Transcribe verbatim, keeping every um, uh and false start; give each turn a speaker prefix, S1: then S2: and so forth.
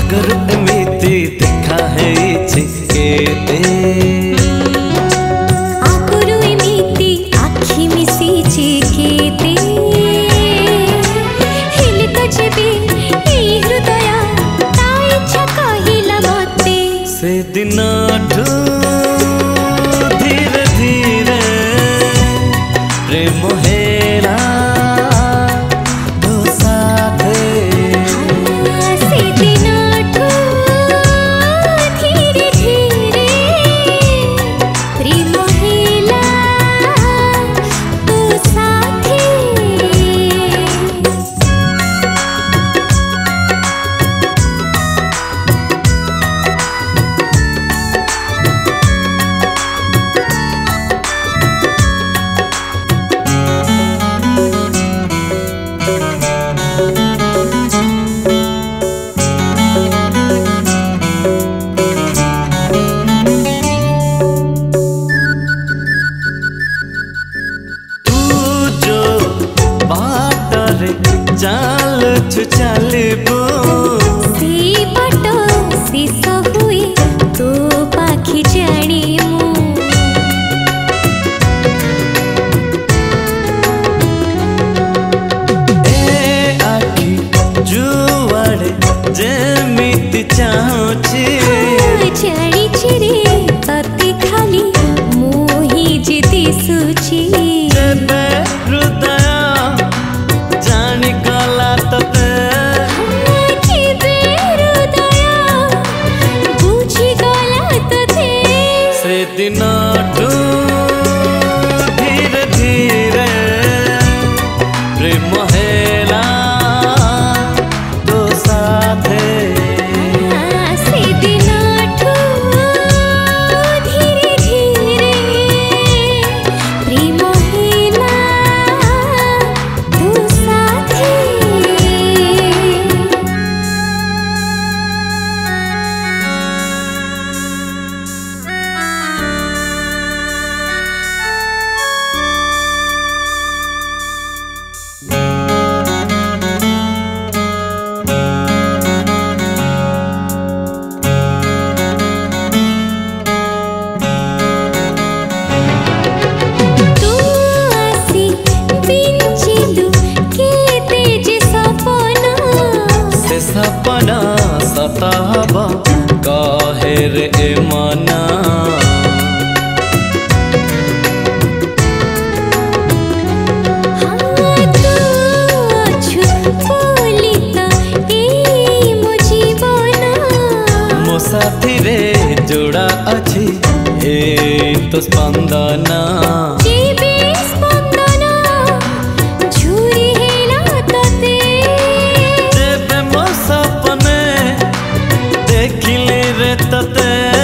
S1: आगर एमिति देखा है केते
S2: आगर एमिति आखि मिसिछि केते हेले तो जेबे एई हृदय ता इच्छा कहिला मते
S1: से दिनठू धीरे धीरे प्रेम हेला चाल चलबो
S2: से बट शेष हुए तो पाखी जाणीमु
S1: ए आखि जुआड़े जेमिति चाहुछि
S2: जानिछि रे तते खाली मोहि जे दिसुछि
S1: जेबे हृदय दिनठू धीरे धीरे प्रेम हेला तो साथे
S2: से दिनठू धीरे धीरे प्रेम हेला तो साथे
S1: सपना सतावा काहे रे मना
S2: हाँ तू अछु बोलिता ए मो जीवना
S1: मो साथी रे जोड़ा अछि ए तो स्पंदना
S2: जीवे स्पंदना झुरी हेला तते
S1: जेबे मो सपने देखिले रे तते